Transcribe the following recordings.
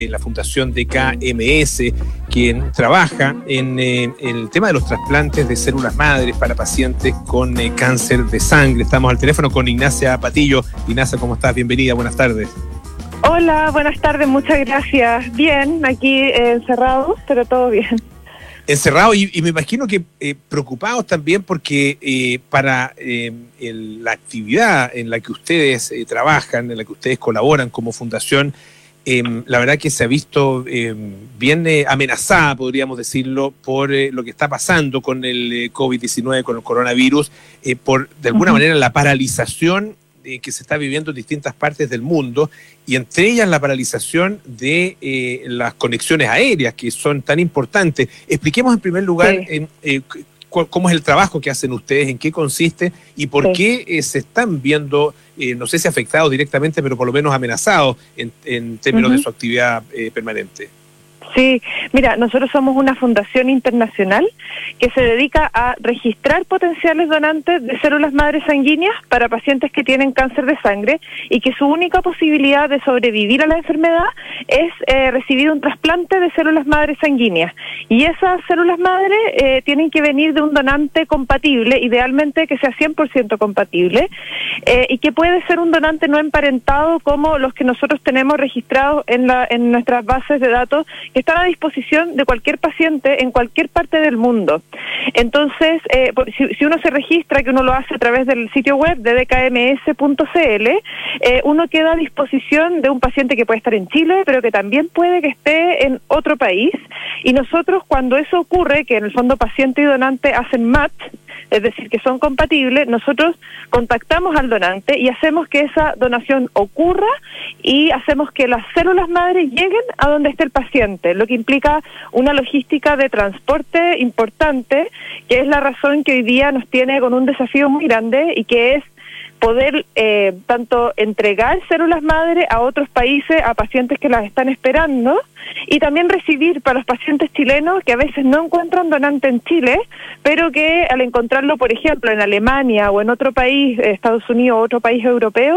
la Fundación de KMS, quien trabaja en el tema de los trasplantes de células madres para pacientes con cáncer de sangre. Estamos al teléfono con Ignacia Patillo. Ignacia, ¿cómo estás? Bienvenida, buenas tardes. Hola, buenas tardes, muchas gracias. Bien, aquí encerrados, pero todo bien. Encerrados y me imagino que preocupados también porque para la actividad en la que ustedes trabajan, en la que ustedes colaboran como fundación, la verdad que se ha visto bien amenazada, podríamos decirlo, por lo que está pasando con el COVID-19, con el coronavirus, por de alguna manera la paralización que se está viviendo en distintas partes del mundo, y entre ellas la paralización de las conexiones aéreas, que son tan importantes. Expliquemos en primer lugar cómo es el trabajo que hacen ustedes, en qué consiste y por qué se están viendo, no sé si afectados directamente, pero por lo menos amenazados en términos de su actividad permanente. Sí, mira, nosotros somos una fundación internacional que se dedica a registrar potenciales donantes de células madres sanguíneas para pacientes que tienen cáncer de sangre y que su única posibilidad de sobrevivir a la enfermedad es recibir un trasplante de células madres sanguíneas. Y esas células madres tienen que venir de un donante compatible, idealmente que sea 100% compatible, y que puede ser un donante no emparentado como los que nosotros tenemos registrados en nuestras bases de datos, que están a disposición de cualquier paciente en cualquier parte del mundo. Entonces, si uno se registra, que uno lo hace a través del sitio web de dkms.cl, uno queda a disposición de un paciente que puede estar en Chile, pero que también puede que esté en otro país. Y nosotros, cuando eso ocurre, que en el fondo paciente y donante hacen match, es decir, que son compatibles, nosotros contactamos al donante y hacemos que esa donación ocurra y hacemos que las células madres lleguen a donde esté el paciente, lo que implica una logística de transporte importante, que es la razón que hoy día nos tiene con un desafío muy grande, y que es poder tanto entregar células madre a otros países, a pacientes que las están esperando, y también recibir para los pacientes chilenos que a veces no encuentran donante en Chile, pero que al encontrarlo, por ejemplo, en Alemania o en otro país, Estados Unidos o otro país europeo,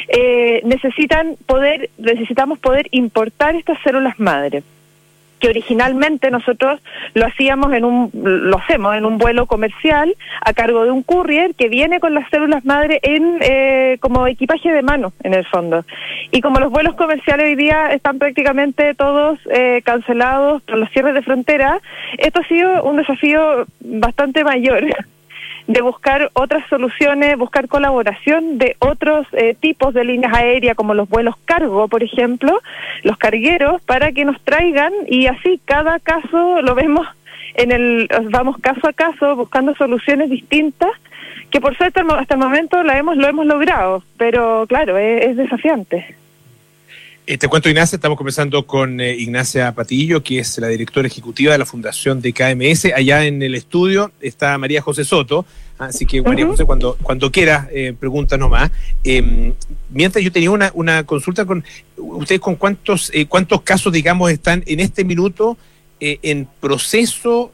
necesitamos poder importar estas células madre, que originalmente nosotros lo hacemos en un vuelo comercial a cargo de un courier que viene con las células madre como equipaje de mano, en el fondo. Y como los vuelos comerciales hoy día están prácticamente todos cancelados por los cierres de frontera, esto ha sido un desafío bastante mayor, de buscar otras soluciones, buscar colaboración de otros tipos de líneas aéreas, como los vuelos cargo, por ejemplo, los cargueros, para que nos traigan, y así cada caso lo vemos vamos caso a caso buscando soluciones distintas, que por suerte hasta el momento lo hemos logrado, pero claro, es desafiante. Te cuento, Ignacia, estamos conversando con Ignacia Patillo, que es la directora ejecutiva de la Fundación de KMS. Allá en el estudio está María José Soto, así que María José, cuando quieras, pregunta nomás. Mientras yo tenía una consulta con ustedes, con cuántos casos, digamos, están en este minuto en proceso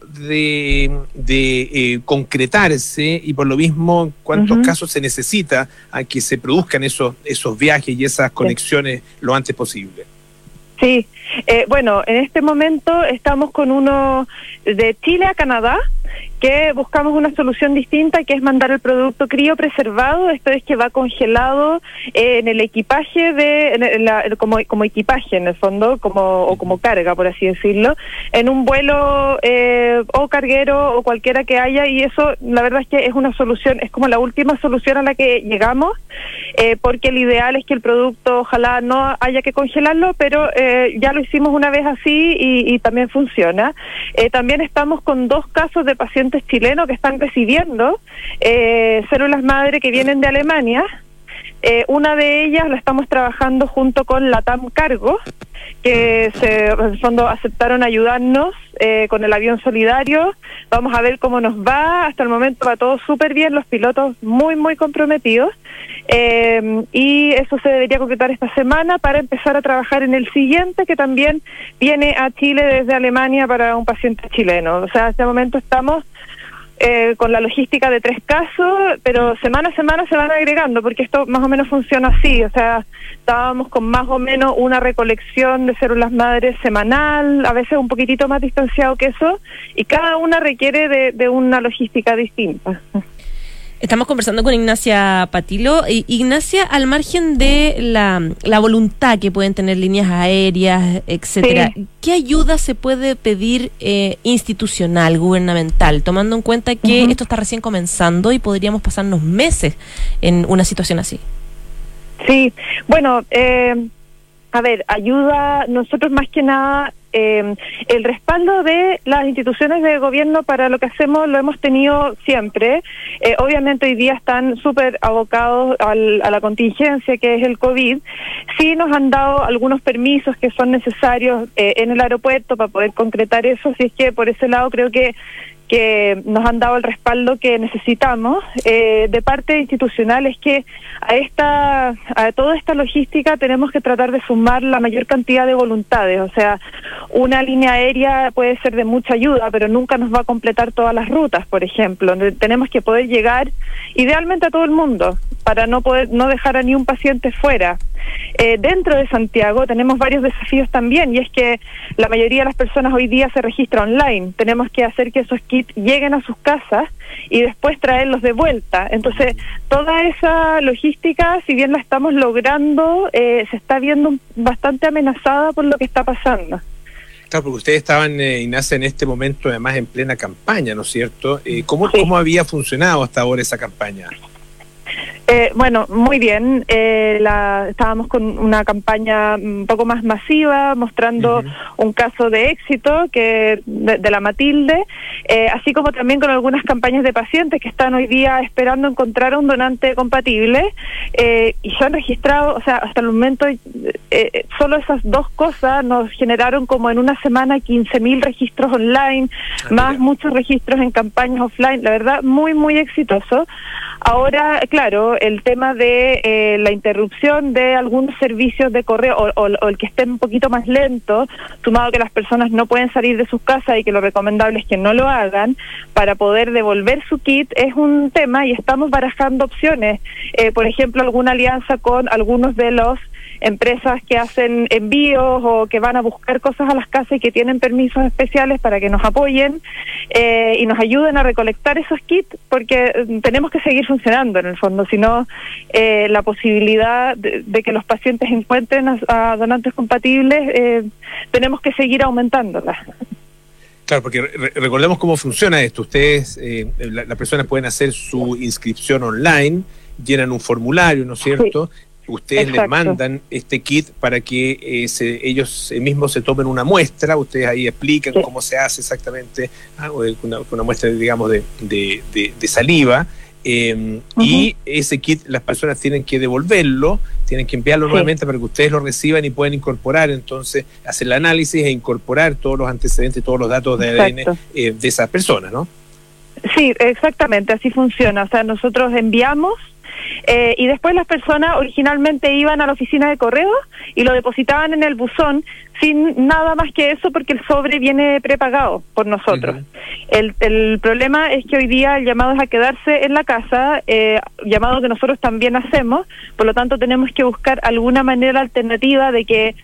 de concretarse, y por lo mismo cuántos casos se necesita a que se produzcan esos viajes y esas conexiones lo antes posible. Sí, bueno, en este momento estamos con uno de Chile a Canadá, que buscamos una solución distinta, que es mandar el producto criopreservado, esto es que va congelado en el equipaje, como equipaje en el fondo, como carga, por así decirlo, en un vuelo o carguero o cualquiera que haya, y eso la verdad es que es una solución, es como la última solución a la que llegamos, porque el ideal es que el producto ojalá no haya que congelarlo, pero ya lo hicimos una vez así y también funciona. También estamos con 2 casos de pacientes chilenos que están recibiendo células madre que vienen de Alemania. Una de ellas la estamos trabajando junto con Latam Cargo, que en el fondo aceptaron ayudarnos con el avión solidario. Vamos a ver cómo nos va. Hasta el momento va todo súper bien, los pilotos muy, muy comprometidos. Y eso se debería concretar esta semana para empezar a trabajar en el siguiente, que también viene a Chile desde Alemania para un paciente chileno. O sea, hasta el momento estamos con la logística de 3 casos, pero semana a semana se van agregando, porque esto más o menos funciona así, o sea, estábamos con más o menos una recolección de células madres semanal, a veces un poquitito más distanciado que eso, y cada una requiere de una logística distinta. Estamos conversando con Ignacia Patilo. Ignacia, al margen de la voluntad que pueden tener líneas aéreas, etcétera, sí, ¿qué ayuda se puede pedir institucional, gubernamental, tomando en cuenta que esto está recién comenzando y podríamos pasarnos meses en una situación así? Sí, bueno, a ver, ayuda, nosotros más que nada, el respaldo de las instituciones de gobierno para lo que hacemos lo hemos tenido siempre. Obviamente hoy día están súper abocados a la contingencia que es el COVID. Sí nos han dado algunos permisos que son necesarios en el aeropuerto para poder concretar eso, así es que por ese lado creo que nos han dado el respaldo que necesitamos. De parte institucional es que a toda esta logística tenemos que tratar de sumar la mayor cantidad de voluntades, o sea, una línea aérea puede ser de mucha ayuda, pero nunca nos va a completar todas las rutas, por ejemplo. Tenemos que poder llegar idealmente a todo el mundo para no dejar a ni un paciente fuera. Dentro de Santiago tenemos varios desafíos también, y es que la mayoría de las personas hoy día se registra online. Tenemos que hacer que esos kits lleguen a sus casas y después traerlos de vuelta. Entonces, toda esa logística, si bien la estamos logrando, se está viendo bastante amenazada por lo que está pasando. Claro, porque ustedes estaban, Ignacia, en este momento además en plena campaña, ¿no es cierto? ¿Cómo había funcionado hasta ahora esa campaña? Bueno, muy bien. Estábamos con una campaña un poco más masiva, mostrando un caso de éxito de la Matilde, así como también con algunas campañas de pacientes que están hoy día esperando encontrar un donante compatible, y se han registrado, o sea, hasta el momento solo esas 2 cosas nos generaron como en una semana 15.000 registros online, más muchos registros en campañas offline, la verdad muy, muy exitoso. Ahora, claro, el tema de la interrupción de algunos servicios de correo o el que esté un poquito más lento, sumado que las personas no pueden salir de sus casas y que lo recomendable es que no lo hagan para poder devolver su kit, es un tema y estamos barajando opciones. Por ejemplo, alguna alianza con algunos de los empresas que hacen envíos o que van a buscar cosas a las casas y que tienen permisos especiales para que nos apoyen y nos ayuden a recolectar esos kits, porque tenemos que seguir funcionando en el fondo, si no la posibilidad de que los pacientes encuentren a donantes compatibles, tenemos que seguir aumentándola. Claro, porque recordemos cómo funciona esto. Ustedes, las personas pueden hacer su inscripción online, llenan un formulario, ¿no es cierto? Sí. Ustedes les mandan este kit para que ellos mismos se tomen una muestra. Ustedes ahí explican cómo se hace exactamente, una muestra, digamos, de saliva, y ese kit las personas tienen que devolverlo, tienen que enviarlo nuevamente para que ustedes lo reciban y puedan incorporar, entonces hacer el análisis e incorporar todos los antecedentes, todos los datos de ADN de esas personas, ¿no? Sí, exactamente, así funciona. O sea, nosotros enviamos y después las personas originalmente iban a la oficina de correo y lo depositaban en el buzón sin nada más que eso, porque el sobre viene prepagado por nosotros. El problema es que hoy día el llamado es a quedarse en la casa, llamado que nosotros también hacemos, por lo tanto tenemos que buscar alguna manera alternativa de que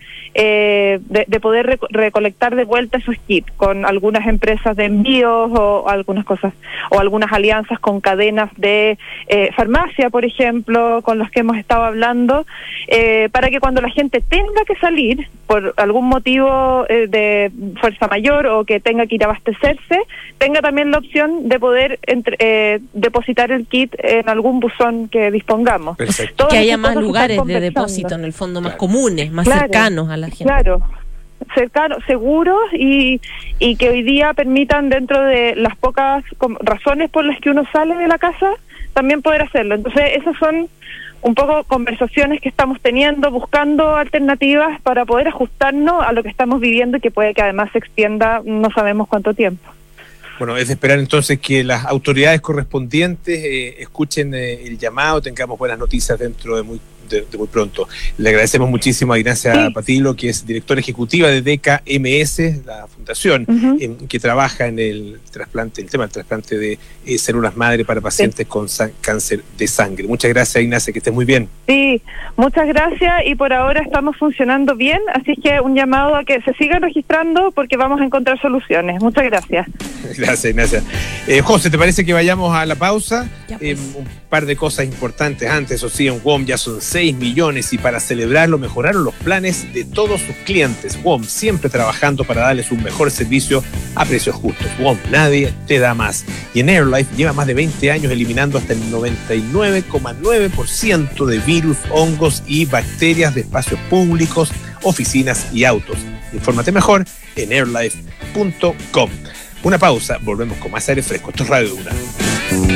de poder recolectar de vuelta esos kits con algunas empresas de envíos o algunas cosas, o algunas alianzas con cadenas de farmacia, por ejemplo, con los que hemos estado hablando, para que cuando la gente tenga que salir por algún motivo de fuerza mayor o que tenga que ir a abastecerse, tenga también la opción de poder depositar el kit en algún buzón que dispongamos. Que haya más lugares de depósito, en el fondo, más comunes, más cercanos a la gente. Claro, cercanos, seguros y que hoy día permitan, dentro de las pocas razones por las que uno sale de la casa, también poder hacerlo. Entonces, esas son un poco conversaciones que estamos teniendo, buscando alternativas para poder ajustarnos a lo que estamos viviendo y que puede que además se extienda no sabemos cuánto tiempo. Bueno, es de esperar entonces que las autoridades correspondientes escuchen el llamado, tengamos buenas noticias dentro de muy pronto. Le agradecemos muchísimo a Ignacia Patilo, que es directora ejecutiva de DKMS, la fundación que trabaja en el tema del trasplante de células madre para pacientes con cáncer de sangre. Muchas gracias, Ignacia, que estés muy bien. Sí, muchas gracias, y por ahora estamos funcionando bien, así que un llamado a que se sigan registrando porque vamos a encontrar soluciones. Muchas gracias. Gracias, Ignacia. José, ¿te parece que vayamos a la pausa? Pues. Un par de cosas importantes antes, eso sí, en WOM ya son 6 millones y para celebrarlo mejoraron los planes de todos sus clientes. WOM siempre trabajando para darles un mejor servicio a precios justos. WOM, nadie te da más. Y en AirLife lleva más de 20 años eliminando hasta el 99,9% de virus, hongos y bacterias de espacios públicos, oficinas y autos. Infórmate mejor en airlife.com. Una pausa, volvemos con más aire fresco. Esto es Radio Duna.